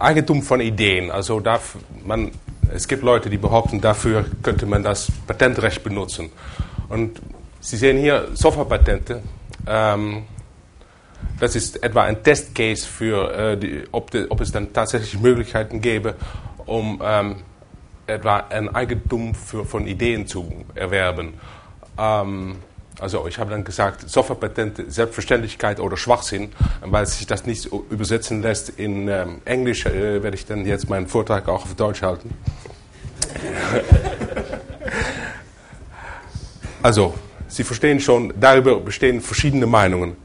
Eigentum von Ideen. Also es gibt Leute, die behaupten, dafür könnte man das Patentrecht benutzen. Und Sie sehen hier Softwarepatente. Das ist etwa ein Testcase für, ob es dann tatsächlich Möglichkeiten gäbe, um etwa ein Eigentum von Ideen zu erwerben. Also ich habe dann gesagt, Softwarepatente, Selbstverständlichkeit oder Schwachsinn, weil sich das nicht übersetzen lässt in Englisch, werde ich dann jetzt meinen Vortrag auch auf Deutsch halten. Also, Sie verstehen schon, darüber bestehen verschiedene Meinungen.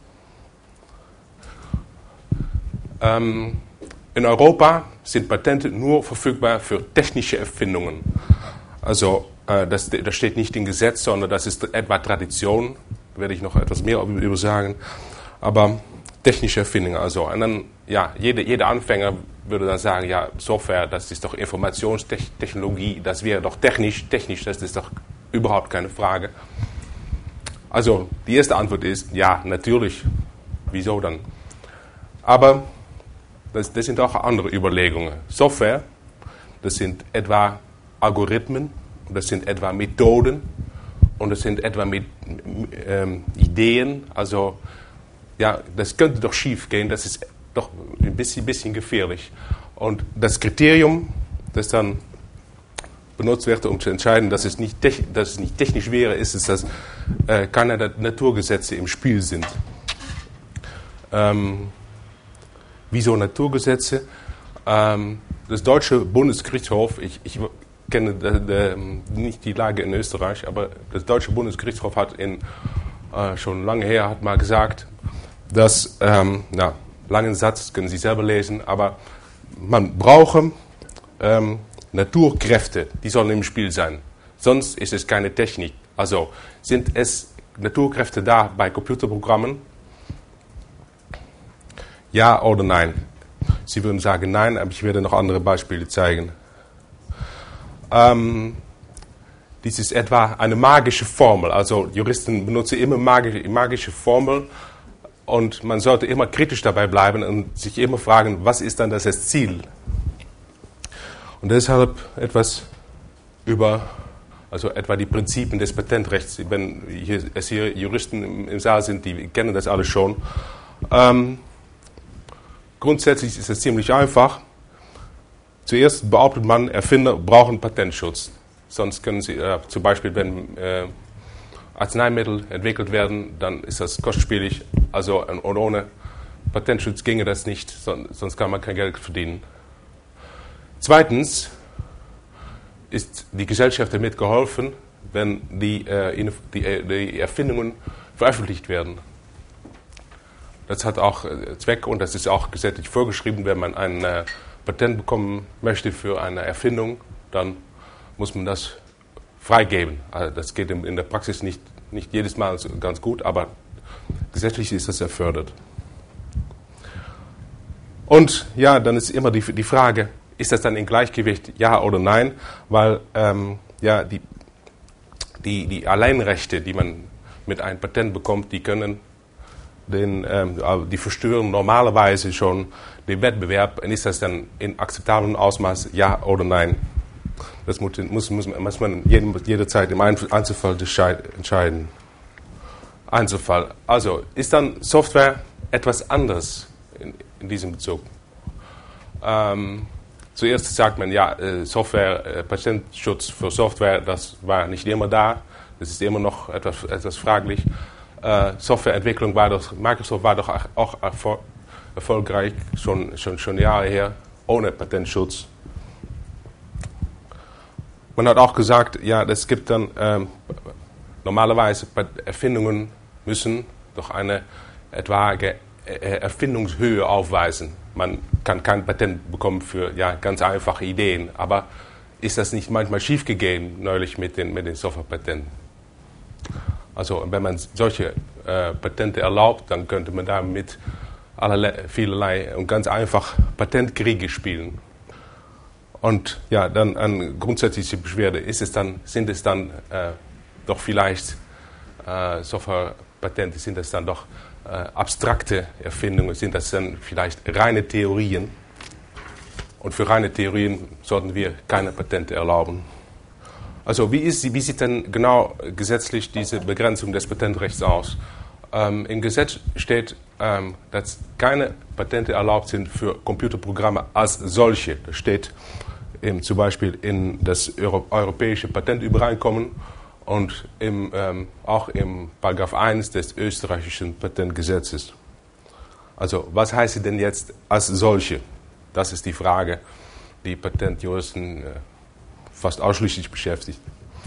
In Europa sind Patente nur verfügbar für technische Erfindungen. Also das steht nicht im Gesetz, sondern das ist etwa Tradition. Da werde ich noch etwas mehr über sagen. Aber technische Erfindungen. Also, und dann, ja, jeder Anfänger würde dann sagen, ja, Software, das ist doch Informationstechnologie, das wäre doch technisch, das ist doch überhaupt keine Frage. Also die erste Antwort ist, ja, natürlich. Wieso dann? Aber das sind auch andere Überlegungen. Software, das sind etwa Algorithmen, das sind etwa Methoden und das sind etwa Ideen. Also ja, das könnte doch schief gehen, das ist doch ein bisschen gefährlich. Und das Kriterium, das dann benutzt wird, um zu entscheiden, dass es nicht technisch wäre, ist es, dass keine Naturgesetze im Spiel sind. Wieso Naturgesetze? Das deutsche Bundesgerichtshof, ich kenne nicht die Lage in Österreich, aber das deutsche Bundesgerichtshof hat schon lange her hat mal gesagt, dass, langen Satz können Sie selber lesen, aber man brauche Naturkräfte, die sollen im Spiel sein. Sonst ist es keine Technik. Also sind es Naturkräfte da bei Computerprogrammen? Ja oder nein? Sie würden sagen nein, aber ich werde noch andere Beispiele zeigen. Dies ist etwa eine magische Formel. Also Juristen benutzen immer magische Formeln und man sollte immer kritisch dabei bleiben und sich immer fragen, was ist dann das Ziel? Und deshalb etwas etwa die Prinzipien des Patentrechts. Wenn hier Juristen im Saal sind, die kennen das alles schon. Grundsätzlich ist es ziemlich einfach. Zuerst behauptet man, Erfinder brauchen Patentschutz. Sonst können sie, zum Beispiel, wenn Arzneimittel entwickelt werden, dann ist das kostspielig. Also und ohne Patentschutz ginge das nicht, sonst kann man kein Geld verdienen. Zweitens ist die Gesellschaft damit geholfen, wenn die Erfindungen veröffentlicht werden. Das hat auch Zweck und das ist auch gesetzlich vorgeschrieben. Wenn man ein Patent bekommen möchte für eine Erfindung, dann muss man das freigeben. Also das geht in der Praxis nicht jedes Mal ganz gut, aber gesetzlich ist das erfordert. Und ja, dann ist immer die Frage, ist das dann im Gleichgewicht, ja oder nein? Weil die Alleinrechte, die man mit einem Patent bekommt, die können die verstören normalerweise schon den Wettbewerb. Und ist das dann in akzeptablem Ausmaß, ja oder nein? Das muss man jederzeit im Einzelfall entscheiden. Einzelfall. Also, ist dann Software etwas anderes in diesem Bezug? Zuerst sagt man, ja, Patentschutz für Software, das war nicht immer da. Das ist immer noch etwas fraglich. Softwareentwicklung Microsoft war doch auch erfolgreich, schon Jahre her, ohne Patentschutz. Man hat auch gesagt, ja, es gibt dann normalerweise Erfindungen müssen doch eine etwaige Erfindungshöhe aufweisen. Man kann kein Patent bekommen für ganz einfache Ideen, aber ist das nicht manchmal schiefgegangen neulich mit den Softwarepatenten? Also wenn man solche Patente erlaubt, dann könnte man damit vielerlei und ganz einfach Patentkriege spielen. Und ja, dann eine grundsätzliche Beschwerde, sind es dann doch vielleicht Softwarepatente, sind das dann doch abstrakte Erfindungen, sind das dann vielleicht reine Theorien? Und für reine Theorien sollten wir keine Patente erlauben. Also wie sieht denn genau gesetzlich diese Begrenzung des Patentrechts aus? Im Gesetz steht, dass keine Patente erlaubt sind für Computerprogramme als solche. Das steht zum Beispiel in das Europäische Patentübereinkommen und auch im Paragraph 1 des österreichischen Patentgesetzes. Also was heißt denn jetzt als solche? Das ist die Frage, die Patentjuristen fast ausschließlich beschäftigt.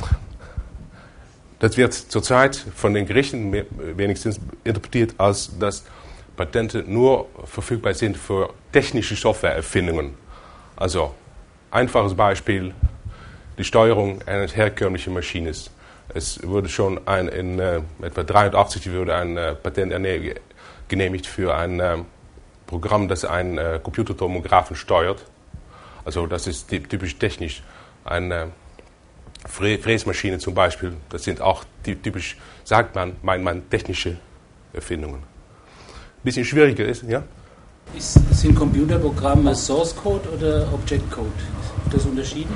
Das wird zurzeit von den Gerichten wenigstens interpretiert als, dass Patente nur verfügbar sind für technische Softwareerfindungen. Also, einfaches Beispiel, die Steuerung einer herkömmlichen Maschine. Es wurde schon in etwa 1983 wurde ein Patent genehmigt für ein Programm, das einen Computertomographen steuert. Also das ist typisch technisch. Eine Fräsmaschine zum Beispiel, das sind auch typisch, sagt man, technische Erfindungen. Ein bisschen schwieriger ist, ja? Sind Computerprogramme Source Code oder Object Code? Ist das unterschieden?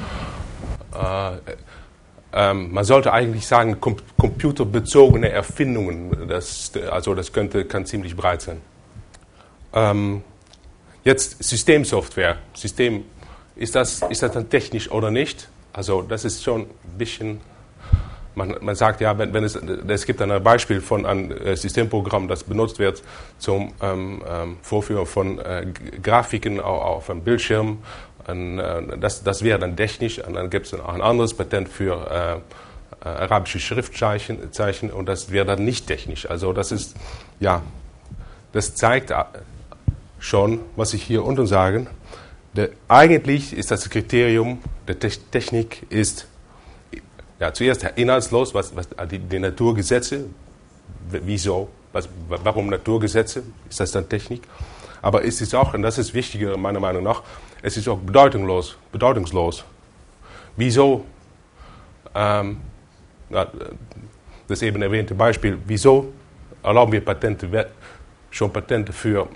Man sollte eigentlich sagen, computerbezogene Erfindungen. Das kann ziemlich breit sein. Jetzt Systemsoftware. Ist das dann technisch oder nicht? Also das ist schon ein bisschen, man sagt ja, es gibt ein Beispiel von einem Systemprogramm, das benutzt wird zum Vorführen von Grafiken auf einem Bildschirm. Das wäre dann technisch. Und dann gibt es auch ein anderes Patent für arabische Schriftzeichen und das wäre dann nicht technisch. Also das ist, ja, das zeigt schon, was ich hier unten sage. Eigentlich ist das Kriterium der Technik ist zuerst inhaltslos, was die Naturgesetze, wieso, warum Naturgesetze, ist das dann Technik? Aber es ist auch, und das ist wichtiger meiner Meinung nach, es ist auch bedeutungslos. Wieso, das eben erwähnte Beispiel, wieso erlauben wir Patente für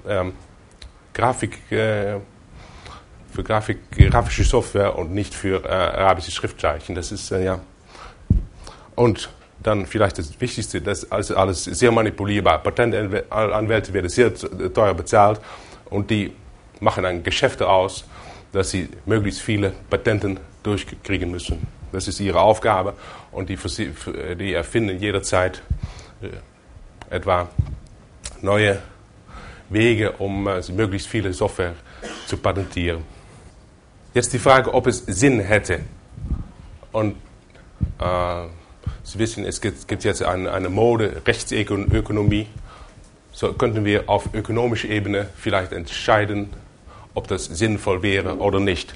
grafische Software und nicht für arabische Schriftzeichen. Das ist, Und dann vielleicht das Wichtigste, das ist alles sehr manipulierbar. Patentanwälte werden sehr teuer bezahlt und die machen dann Geschäfte aus, dass sie möglichst viele Patenten durchkriegen müssen. Das ist ihre Aufgabe und die erfinden jederzeit etwa neue Wege, um möglichst viele Software zu patentieren. Jetzt die Frage, ob es Sinn hätte. Und Sie wissen, es gibt jetzt eine Mode, Rechtsökonomie. So könnten wir auf ökonomischer Ebene vielleicht entscheiden, ob das sinnvoll wäre oder nicht.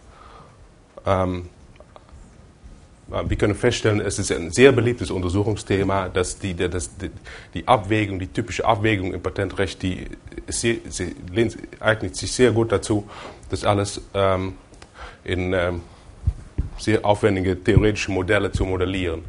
Wir können feststellen, es ist ein sehr beliebtes Untersuchungsthema, dass die Abwägung, die typische Abwägung im Patentrecht, die eignet sich sehr gut dazu, das alles in sehr aufwendige theoretische Modelle zu modellieren.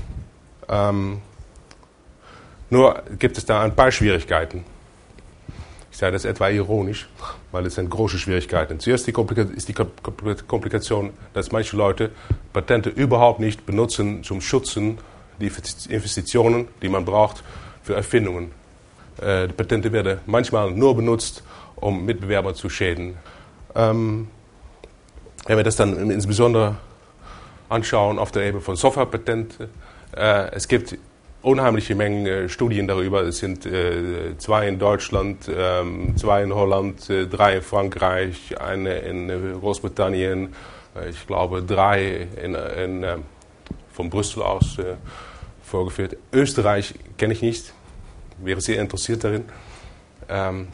Nur gibt es da ein paar Schwierigkeiten. Ich sage das etwa ironisch, weil es sind große Schwierigkeiten. Zuerst ist die Komplikation, dass manche Leute Patente überhaupt nicht benutzen zum Schützen die Investitionen, die man braucht für Erfindungen. Die Patente werden manchmal nur benutzt, um Mitbewerber zu schäden. Wenn wir das dann insbesondere anschauen auf der Ebene von Softwarepatenten, es gibt unheimliche Mengen Studien darüber. Es sind 2 in Deutschland, 2 in Holland, 3 in Frankreich, eine in Großbritannien, ich glaube 3 von Brüssel aus vorgeführt. Österreich kenne ich nicht, wäre sehr interessiert darin. Haben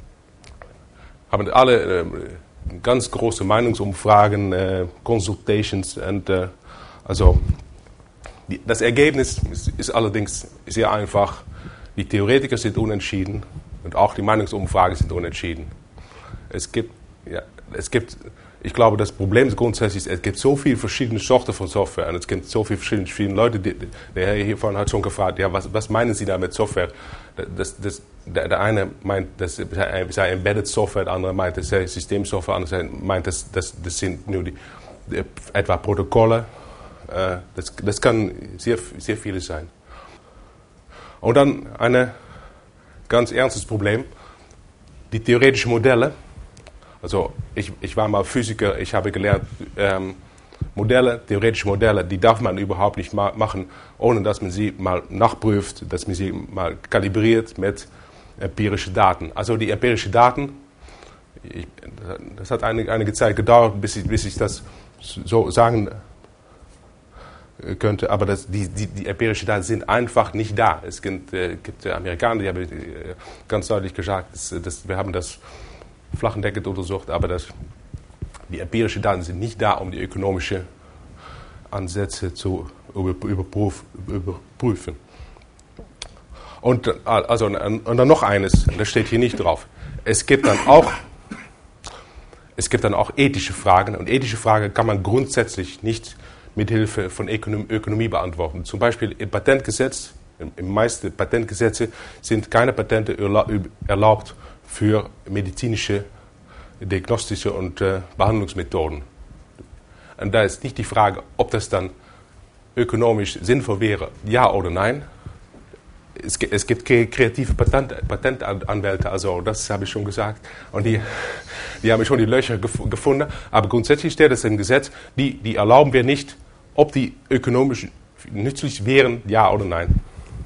alle ganz große Meinungsumfragen, Consultations und das Ergebnis ist allerdings sehr einfach. Die Theoretiker sind unentschieden und auch die Meinungsumfragen sind unentschieden. Es gibt ich glaube, das Problem ist grundsätzlich, es gibt so viele verschiedene Sorten von Software und es gibt so viele verschiedene Leute, der Herr hiervon hat schon gefragt, ja, was meinen Sie da mit Software? Der eine meint, das sei Embedded Software, der andere meint, das sei Systemsoftware, der andere meint, das sind nur etwa Protokolle. Das kann sehr, sehr vieles sein. Und dann ein ganz ernstes Problem, die theoretischen Modelle. Also ich war mal Physiker, ich habe gelernt, theoretische Modelle, die darf man überhaupt nicht machen, ohne dass man sie mal nachprüft, dass man sie mal kalibriert mit empirischen Daten. Also die empirischen Daten, das hat einige Zeit gedauert, bis ich das so sagen könnte, aber die empirischen Daten sind einfach nicht da. Es gibt Amerikaner, die haben ganz deutlich gesagt, wir haben das flächendeckend untersucht, aber die empirischen Daten sind nicht da, um die ökonomischen Ansätze zu überprüfen. Und dann noch eines, das steht hier nicht drauf. Es gibt dann auch ethische Fragen, und ethische Fragen kann man grundsätzlich nicht mit Hilfe von Ökonomie beantworten. Zum Beispiel im Patentgesetz, in meisten Patentgesetze sind keine Patente erlaubt für medizinische, diagnostische und Behandlungsmethoden. Und da ist nicht die Frage, ob das dann ökonomisch sinnvoll wäre, ja oder nein. Es gibt kreative Patentanwälte, also das habe ich schon gesagt, und die haben schon die Löcher gefunden, aber grundsätzlich steht es im Gesetz, die erlauben wir nicht, ob die ökonomisch nützlich wären, ja oder nein.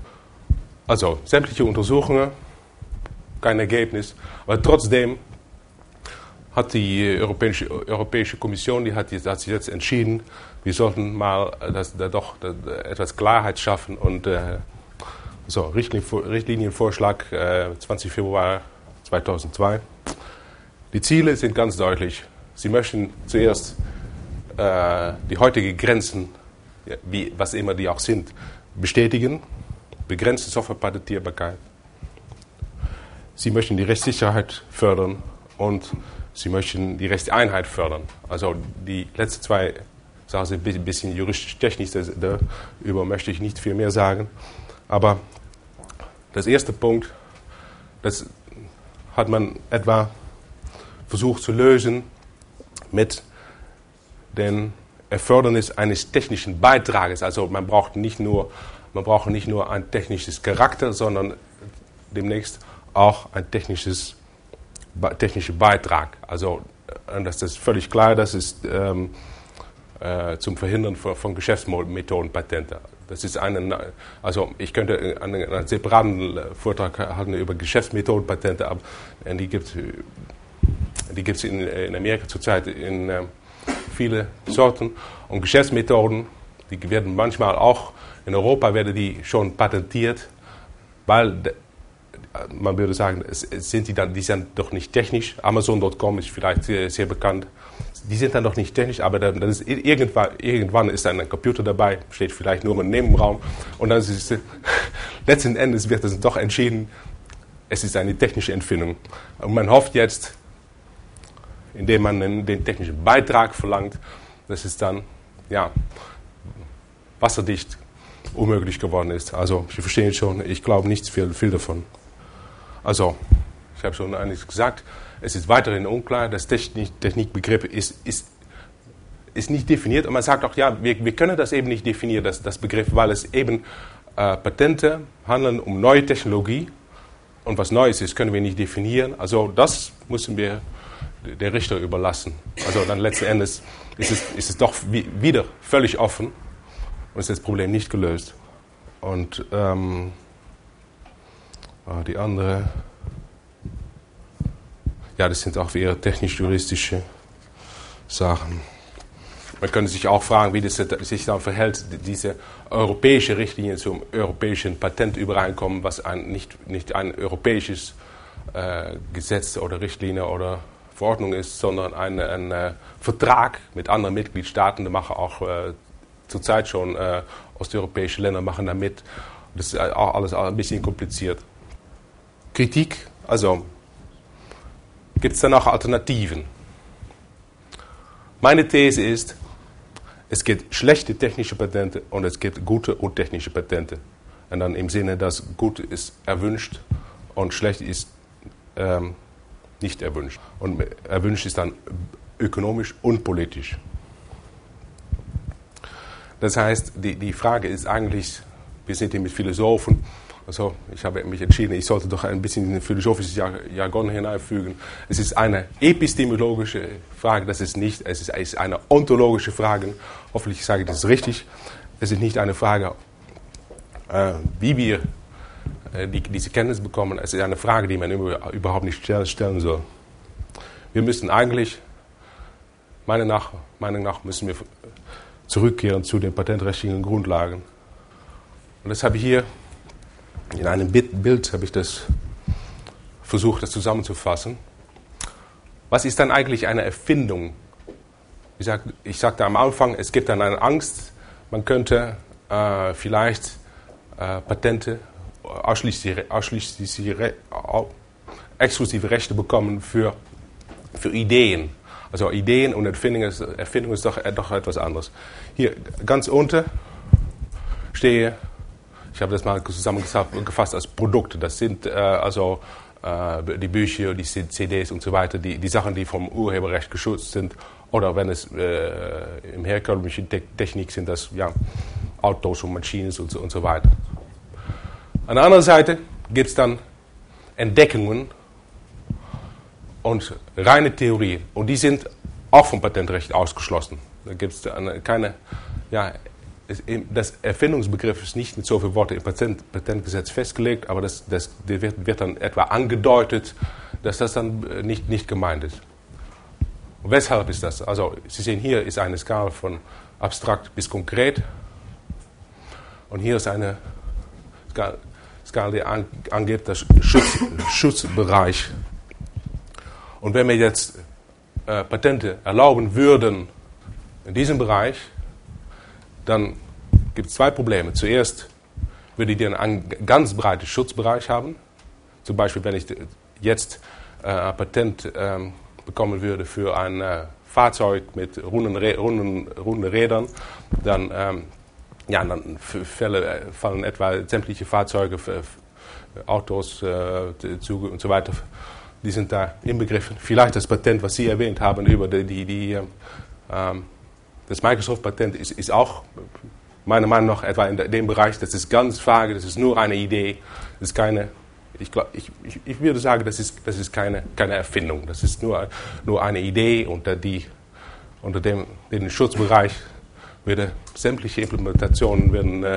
Also sämtliche Untersuchungen, kein Ergebnis, aber trotzdem hat die Europäische Kommission, die hat sich jetzt entschieden, wir sollten mal etwas Klarheit schaffen und Richtlinienvorschlag 20. Februar 2002. Die Ziele sind ganz deutlich. Sie möchten zuerst die heutigen Grenzen, was immer die auch sind, bestätigen, begrenzte Softwarepatentierbarkeit. Sie möchten die Rechtssicherheit fördern und sie möchten die Rechtseinheit fördern. Also die letzten zwei Sachen sind ein bisschen juristisch-technisch, darüber möchte ich nicht viel mehr sagen. Aber das erste Punkt, das hat man etwa versucht zu lösen mit dem Erfordernis eines technischen Beitrages. Also man braucht nicht nur ein technisches Charakter, sondern demnächst auch ein technischer Beitrag. Also das ist völlig klar, das ist zum Verhindern von Geschäftsmethodenpatente. Das ist also ich könnte einen separaten Vortrag halten über Geschäftsmethodenpatente, aber die gibt es in Amerika zurzeit in viele Sorten. Und Geschäftsmethoden, die werden manchmal auch in Europa werden die schon patentiert, weil man würde sagen, die sind doch nicht technisch. Amazon.com ist vielleicht sehr, sehr bekannt. Die sind dann doch nicht technisch, aber dann ist irgendwann ist dann ein Computer dabei, steht vielleicht nur im Nebenraum. Und dann ist es, letzten Endes wird es doch entschieden, es ist eine technische Erfindung. Und man hofft jetzt, indem man den technischen Beitrag verlangt, dass es dann wasserdicht unmöglich geworden ist. Also, Sie verstehen schon, ich glaube nicht viel davon. Also, ich habe schon einiges gesagt. Es ist weiterhin unklar, das Technikbegriff ist nicht definiert. Und man sagt auch, ja, wir können das eben nicht definieren, das Begriff, weil es eben Patente handeln um neue Technologie. Und was Neues ist, können wir nicht definieren. Also das müssen wir der Richter überlassen. Also dann letzten Endes ist es doch wieder völlig offen und ist das Problem nicht gelöst. Und die andere, das sind auch eher technisch-juristische Sachen. Man könnte sich auch fragen, wie das sich dann verhält, diese europäische Richtlinie zum europäischen Patentübereinkommen, was nicht ein europäisches Gesetz oder Richtlinie oder Verordnung ist, sondern ein Vertrag mit anderen Mitgliedstaaten. Da machen auch zurzeit schon osteuropäische Länder machen da mit. Das ist auch alles ein bisschen kompliziert. Kritik, also gibt es dann auch Alternativen? Meine These ist, es gibt schlechte technische Patente und es gibt gute untechnische Patente. Und dann im Sinne, dass gut ist erwünscht und schlecht ist nicht erwünscht. Und erwünscht ist dann ökonomisch und politisch. Das heißt, die Frage ist eigentlich, wir sind hier mit Philosophen, also ich habe mich entschieden, ich sollte doch ein bisschen in ein philosophisches Jargon hineinfügen. Es ist eine epistemologische Frage, es ist eine ontologische Frage. Hoffentlich sage ich das richtig. Es ist nicht eine Frage, wie wir diese Kenntnis bekommen. Es ist eine Frage, die man überhaupt nicht stellen soll. Wir müssen eigentlich, meiner Meinung nach müssen wir zurückkehren zu den patentrechtlichen Grundlagen. Und das habe ich hier in einem Bild habe ich das versucht, das zusammenzufassen. Was ist dann eigentlich eine Erfindung? Ich sagte am Anfang, es gibt dann eine Angst, man könnte vielleicht Patente, exklusive Rechte bekommen für Ideen. Also Ideen und Erfindung ist doch etwas anderes. Hier ganz unten stehe, ich habe das mal zusammengefasst als Produkte. Das sind die Bücher, die CDs und so weiter, die Sachen, die vom Urheberrecht geschützt sind. Oder wenn es im herkömmlichen Technik sind, das Autos und Maschinen und so weiter. An der anderen Seite gibt es dann Entdeckungen und reine Theorie. Und die sind auch vom Patentrecht ausgeschlossen. Da gibt es keine, das Erfindungsbegriff ist nicht mit so vielen Worten im Patentgesetz festgelegt, aber das wird dann etwa angedeutet, dass das dann nicht gemeint ist. Und weshalb ist das? Also Sie sehen, hier ist eine Skala von abstrakt bis konkret. Und hier ist eine Skala, die angeht das Schutzbereich. Und wenn wir jetzt Patente erlauben würden in diesem Bereich, dann gibt es zwei Probleme. Zuerst würde ich einen ganz breiten Schutzbereich haben. Zum Beispiel, wenn ich jetzt ein Patent bekommen würde für ein Fahrzeug mit runden Rädern, dann fallen etwa sämtliche Fahrzeuge, Autos, Züge und so weiter, die sind da inbegriffen. Vielleicht das Patent, was Sie erwähnt haben, über das Microsoft-Patent ist auch meiner Meinung nach etwa in dem Bereich, das ist ganz vage, das ist nur eine Idee, das ist keine, ich würde sagen, das ist keine Erfindung, das ist nur eine Idee, unter den Schutzbereich würde sämtliche Implementationen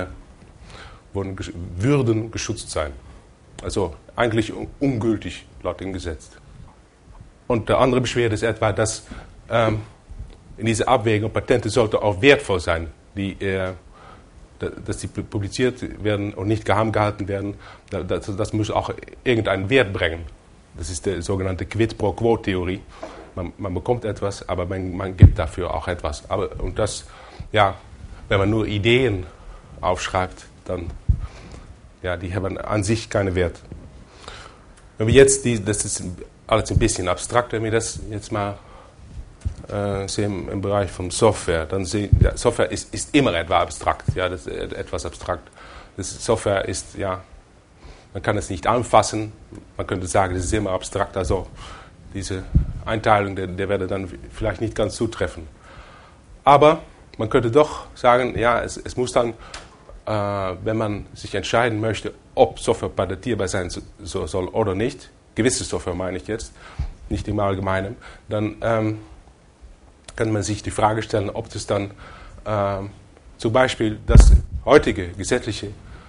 würden geschützt sein. Also eigentlich ungültig laut dem Gesetz. Und der andere Beschwerde ist etwa, dass in dieser Abwägung Patente sollte auch wertvoll sein, dass sie publiziert werden und nicht geheim gehalten werden. Das muss auch irgendeinen Wert bringen. Das ist die sogenannte Quid-pro-quo-Theorie. Man bekommt etwas, aber man gibt dafür auch etwas. Und das, wenn man nur Ideen aufschreibt, dann die haben an sich keinen Wert. Wenn wir jetzt, das ist alles ein bisschen abstrakt, wenn wir das jetzt mal sehen im Bereich von Software, dann sehen, Software ist immer etwas abstrakt, das ist etwas abstrakt. Software ist, man kann es nicht anfassen, man könnte sagen, das ist immer abstrakt, also diese Einteilung, der werde dann vielleicht nicht ganz zutreffen. Aber man könnte doch sagen, es muss dann, wenn man sich entscheiden möchte, ob Software patentierbar sein soll oder nicht, gewisse Software meine ich jetzt, nicht im Allgemeinen, dann kann man sich die Frage stellen, ob das dann zum Beispiel das heutige gesetzliche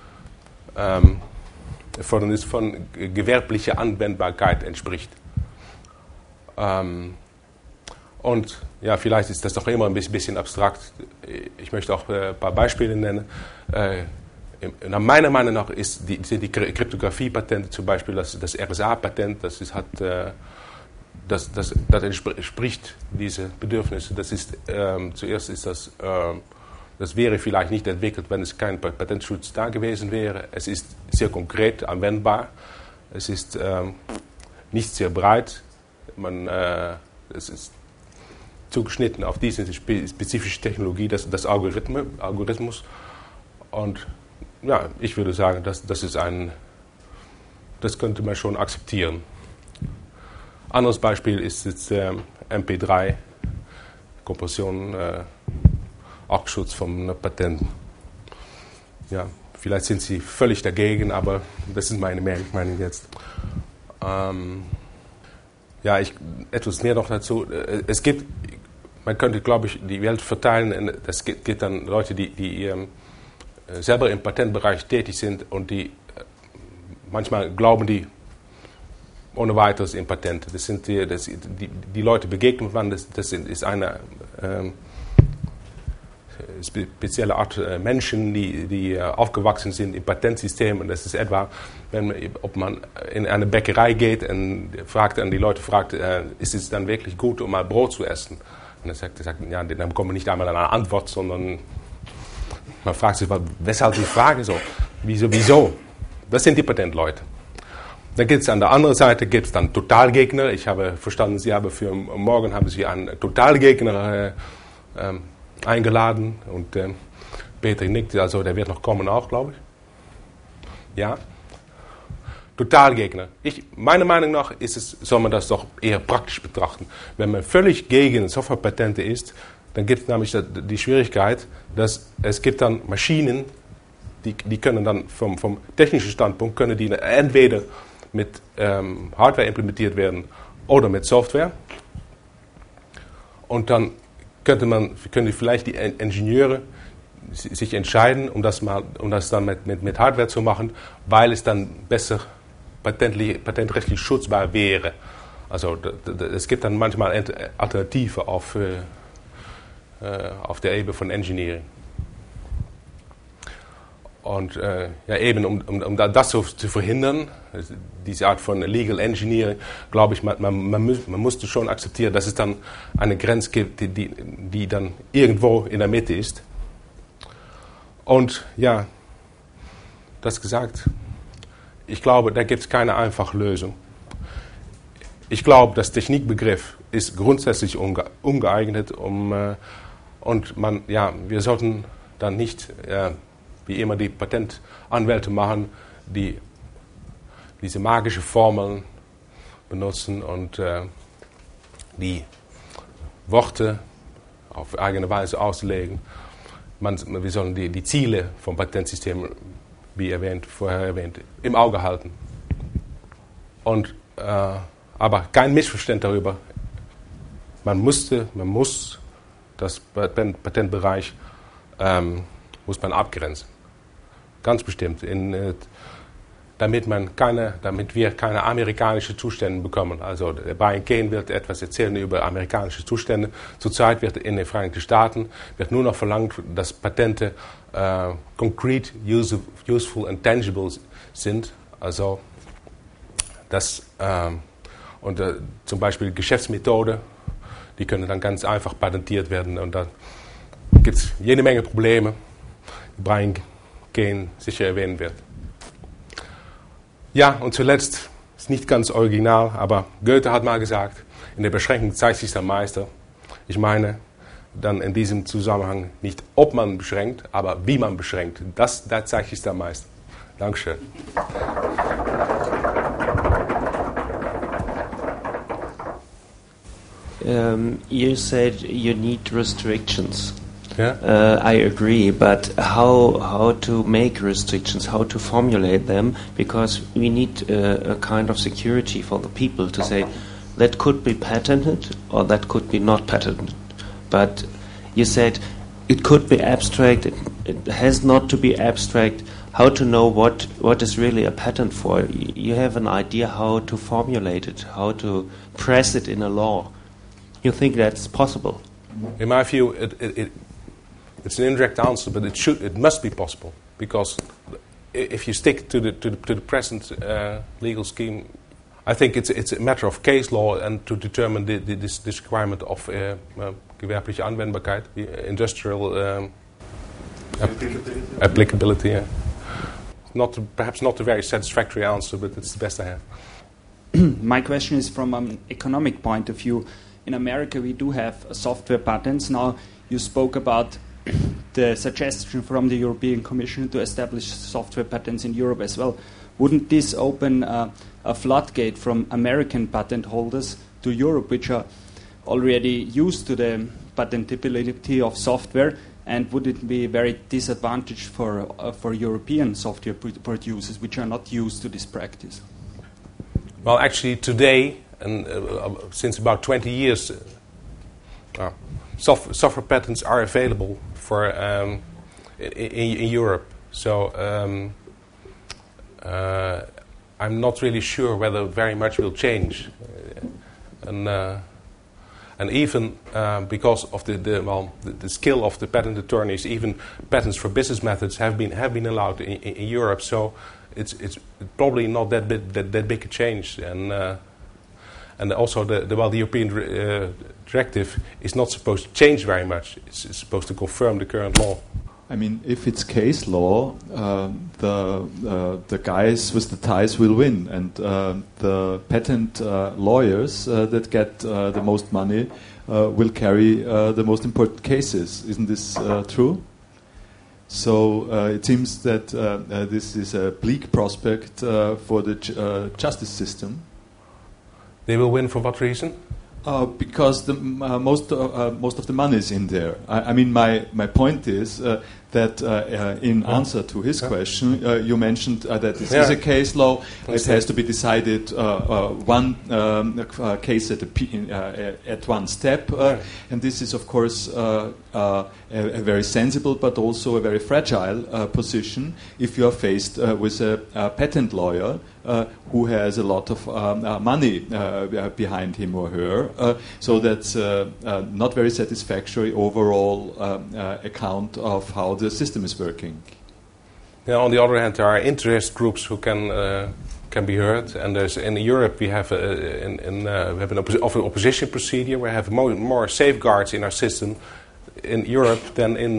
Erfordernis von gewerblicher Anwendbarkeit entspricht. Und vielleicht ist das doch immer ein bisschen abstrakt. Ich möchte auch ein paar Beispiele nennen. Nach meiner Meinung nach sind die Kryptographie-Patente, zum Beispiel das RSA-Patent, das entspricht diese Bedürfnisse. Das ist, zuerst ist das wäre vielleicht nicht entwickelt, wenn es kein Patentschutz da gewesen wäre. Es ist sehr konkret anwendbar. Es ist nicht sehr breit. Es ist zugeschnitten auf diese spezifische Technologie, das Algorithmus. Und ja, ich würde sagen, das könnte man schon akzeptieren. Anderes Beispiel ist jetzt MP3, Kompression, auch Schutz von Patenten. Ja, vielleicht sind Sie völlig dagegen, aber das ist meine Meinung jetzt. Ja, etwas mehr noch dazu. Man könnte, glaube ich, die Welt verteilen. Es gibt dann Leute, die selber im Patentbereich tätig sind und die manchmal glauben die ohne weiteres in Patente. Das sind die Leute begegnet man. Das ist eine spezielle Art Menschen, die aufgewachsen sind im Patentsystem. Und das ist etwa, ob man in eine Bäckerei geht und die Leute fragt, ist es dann wirklich gut, um mal Brot zu essen? Und dann sagt ja, dann kommt man nicht einmal an eine Antwort, sondern man fragt sich, weshalb die Frage so? Wieso? Das sind die Patentleute. Dann gibt es an der anderen Seite dann Totalgegner. Ich habe verstanden, für morgen haben Sie einen Totalgegner eingeladen und Peter nickt, also der wird noch kommen auch, glaube ich. Ja. Totalgegner. Meiner Meinung nach soll man das doch eher praktisch betrachten. Wenn man völlig gegen Softwarepatente ist, dann gibt es nämlich die Schwierigkeit, dass es gibt dann Maschinen, die können dann vom technischen Standpunkt können die entweder mit Hardware implementiert werden oder mit Software. Und dann können vielleicht die Ingenieure sich entscheiden, um das dann mit Hardware zu machen, weil es dann besser patentrechtlich schutzbar wäre. Also es gibt dann manchmal Alternativen auf der Ebene von Engineering. Und eben um das so zu verhindern, diese Art von Legal Engineering, glaube ich, man musste schon akzeptieren, dass es dann eine Grenze gibt, die dann irgendwo in der Mitte ist. Und ja, das gesagt, ich glaube, da gibt es keine einfache Lösung. Ich glaube, das Technikbegriff ist grundsätzlich ungeeignet, und wir sollten dann nicht wie immer die Patentanwälte machen, die diese magischen Formeln benutzen und die Worte auf eigene Weise auslegen. Wir sollen die Ziele vom Patentsystem, wie vorher erwähnt, im Auge halten. Und aber kein Missverständnis darüber. Man muss das Patentbereich muss man abgrenzen. Ganz bestimmt. Damit wir keine amerikanischen Zustände bekommen. Also Brian Kane wird etwas erzählen über amerikanische Zustände. Zurzeit wird in den Vereinigten Staaten nur noch verlangt, dass Patente concrete, useful and tangible sind. Also zum Beispiel Geschäftsmethode, die können dann ganz einfach patentiert werden. Und da gibt es jede Menge Probleme, die Brian Kane sicher erwähnen wird. Ja, und zuletzt, ist nicht ganz original, aber Goethe hat mal gesagt, in der Beschränkung zeigt sich der Meister. Ich meine dann in diesem Zusammenhang nicht, ob man beschränkt, aber wie man beschränkt. Da zeigt sich der Meister. Dankeschön. You said you need restrictions. Yeah. I agree, but how to make restrictions, how to formulate them, because we need a kind of security for the people to say that could be patented or that could be not patented. But you said it could be abstract, it has not to be abstract. How to know what is really a patent for? You have an idea how to formulate it, how to press it in a law. You think that's possible? In my view, it's an indirect answer, but it must be possible, because if you stick to the present legal scheme, I think it's a matter of case law and to determine this requirement of gewerbliche Anwendbarkeit, industrial applicability. Yeah. Perhaps not a very satisfactory answer, but it's the best I have. My question is from an economic point of view. in America we do have software patents. Now you spoke about the suggestion from the European Commission to establish software patents in Europe as well. Wouldn't this open a floodgate from American patent holders to Europe, which are already used to the patentability of software, and would it be very disadvantaged for European software producers which are not used to this practice? Well, actually today, and since about 20 years, software patents are available for in Europe. So I'm not really sure whether very much will change, and even because of the skill of the patent attorneys, even patents for business methods have been allowed in Europe. So it's probably not that big a change, and also the European directive is not supposed to change very much. It's supposed to confirm the current law. I mean, if it's case law, the guys with the ties will win, and the patent lawyers that get the most money will carry the most important cases. Isn't this true? So it seems that this is a bleak prospect for the justice system. They will win for what reason? Because most of the money is in there. I mean, my point is that in answer to his question, you mentioned that this is a case law. It has to be decided one case at one step, and this is, of course, a very sensible but also a very fragile position if you are faced with a patent lawyer who has a lot of money behind him or her. So that's not very satisfactory overall account of how the system is working. Yeah, on the other hand, there are interest groups who can be heard, and there's in Europe we have an opposition procedure. We have more safeguards in our system in Europe than in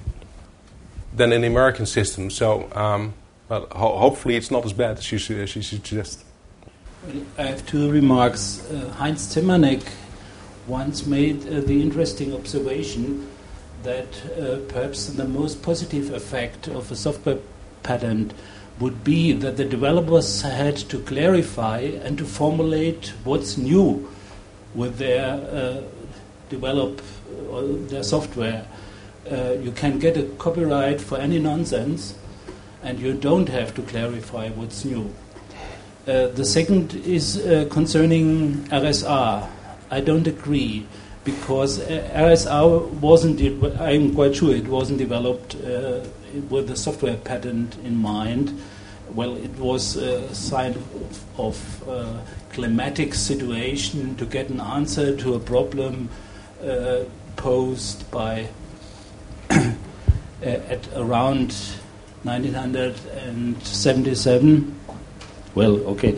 the American system. So. Well, hopefully it's not as bad as you suggest. Well, I have two remarks. Heinz Zimmerneck once made the interesting observation that perhaps the most positive effect of a software patent would be that the developers had to clarify and to formulate what's new with their their software. You can get a copyright for any nonsense, and you don't have to clarify what's new. The second is concerning RSA. I don't agree, because RSA wasn't, I'm quite sure it wasn't developed with the software patent in mind. Well, it was a sign of climatic situation to get an answer to a problem posed by at around 1977. Well, okay.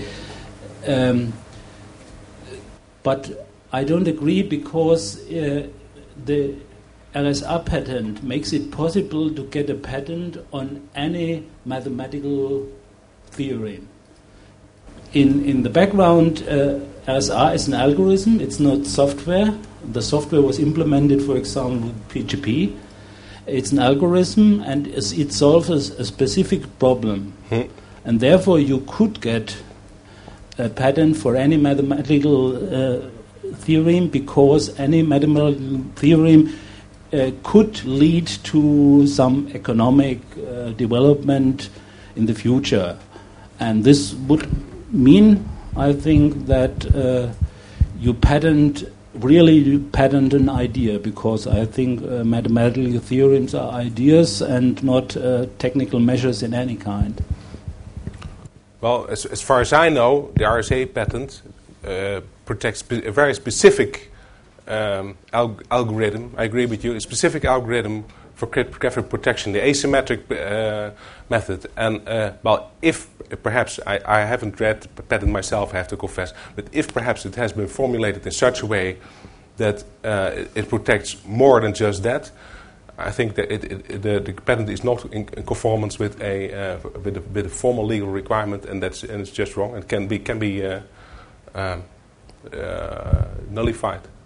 But I don't agree, because the RSA patent makes it possible to get a patent on any mathematical theorem. In the background, RSA is an algorithm, it's not software. The software was implemented, for example, with PGP. It's an algorithm, and it solves a specific problem. And therefore you could get a patent for any mathematical theorem, because any mathematical theorem could lead to some economic development in the future. And this would mean, I think, that you patent an idea, because I think mathematical theorems are ideas and not technical measures in any kind. Well, as far as I know, the RSA patent protects a very specific algorithm. I agree with you, a specific algorithm for cryptographic protection, the asymmetric method. And well, if perhaps, I haven't read the patent myself, I have to confess, but if perhaps it has been formulated in such a way that it protects more than just that, I think that the patent is not in conformance with a formal legal requirement, and it's just wrong. It can be nullified.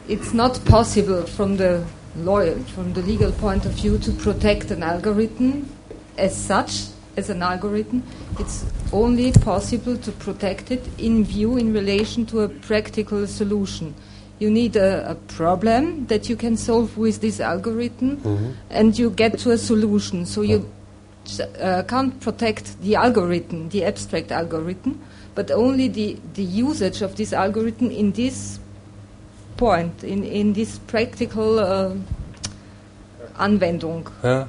it's not possible from the legal point of view to protect an algorithm as such, as an algorithm. It's only possible to protect it in relation to a practical solution. You need a problem that you can solve with this algorithm, and you get to a solution. So you can't protect the algorithm, the abstract algorithm, but only the usage of this algorithm in this point, in this practical Anwendung. Yeah.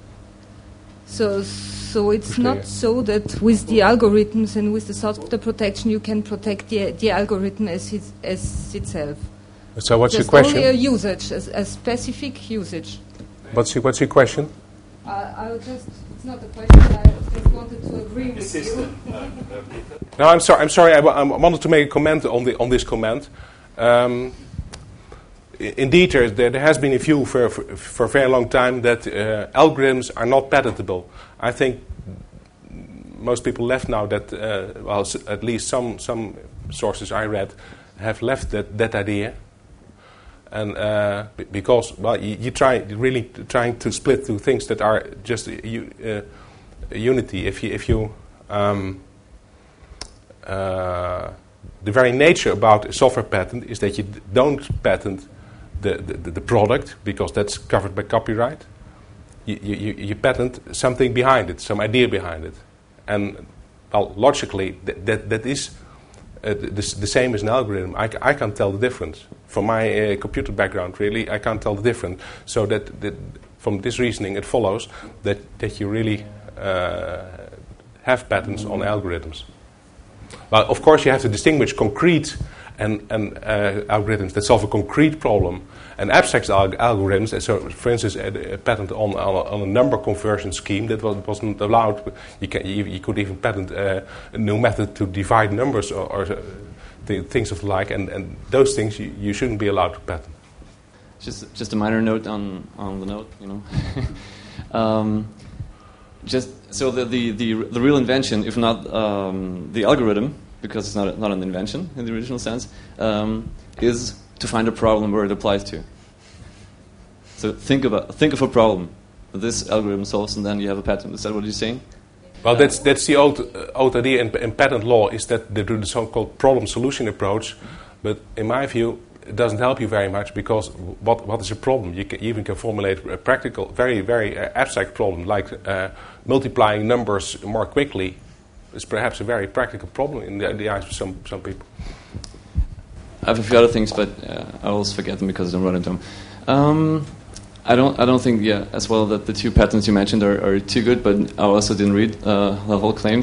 So it's not so that with the algorithms and with the software protection you can protect the algorithm as itself. So what's Just your question? only a usage, a specific usage. What's your question? It's not a question, I just wanted to agree with you. No, I'm sorry. I wanted to make a comment on this comment. Indeed, there has been a view for a very long time that algorithms are not patentable. I think most people left now that, at least some sources I read have left that idea. And because, you trying to split two things that are just unity. If you the very nature about a software patent is that you don't patent the product because that's covered by copyright. You patent something behind it, some idea behind it, and logically that is the same as an algorithm. I can't tell the difference from my computer background. Really, I can't tell the difference. So that from this reasoning, it follows that you really have patents on algorithms. Well, of course, you have to distinguish concrete and algorithms that solve a concrete problem, and abstract algorithms. So, for instance, a patent on a number conversion scheme that wasn't allowed. You could even patent a new method to divide numbers or things of the like, and those things you shouldn't be allowed to patent. Just a minor note on the note, just so the real invention, if not the algorithm, because it's not an invention in the original sense, is to find a problem where it applies to. So think of a problem that this algorithm solves, and then you have a patent. Is that what you're saying? Well, that's the old idea in patent law, is that they do the so-called problem-solution approach. But in my view, it doesn't help you very much, because what is a problem? You even can formulate a practical, very, very abstract problem, like multiplying numbers more quickly. Is perhaps a very practical problem in the eyes of some people. I have a few other things, but I always forget them because I don't run into them. I don't think as well that the two patents you mentioned are too good, but I also didn't read the whole claims.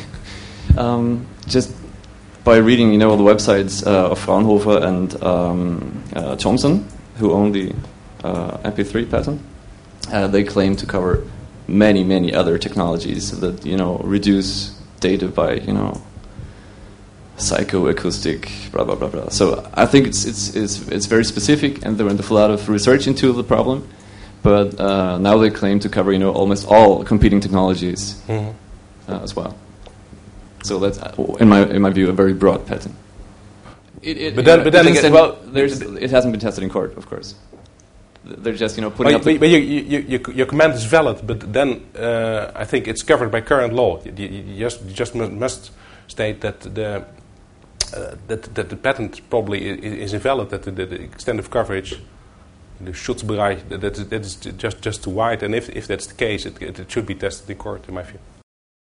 Just by reading, all the websites of Fraunhofer and Thomson, who own the MP3 patent, they claim to cover many other technologies that reduce data by psychoacoustic, blah blah blah blah. So I think it's very specific, and they went a lot of research into the problem. But now they claim to cover almost all competing technologies as well. So that's in my view a very broad patent. But then again, it hasn't been tested in court, of course. They're just putting up. But your comment is valid, but then I think it's covered by current law. You just must state that the patent probably is invalid. That the extent of coverage, the Schutzbereich, that is just too wide. And if that's the case, it should be tested in court, in my view.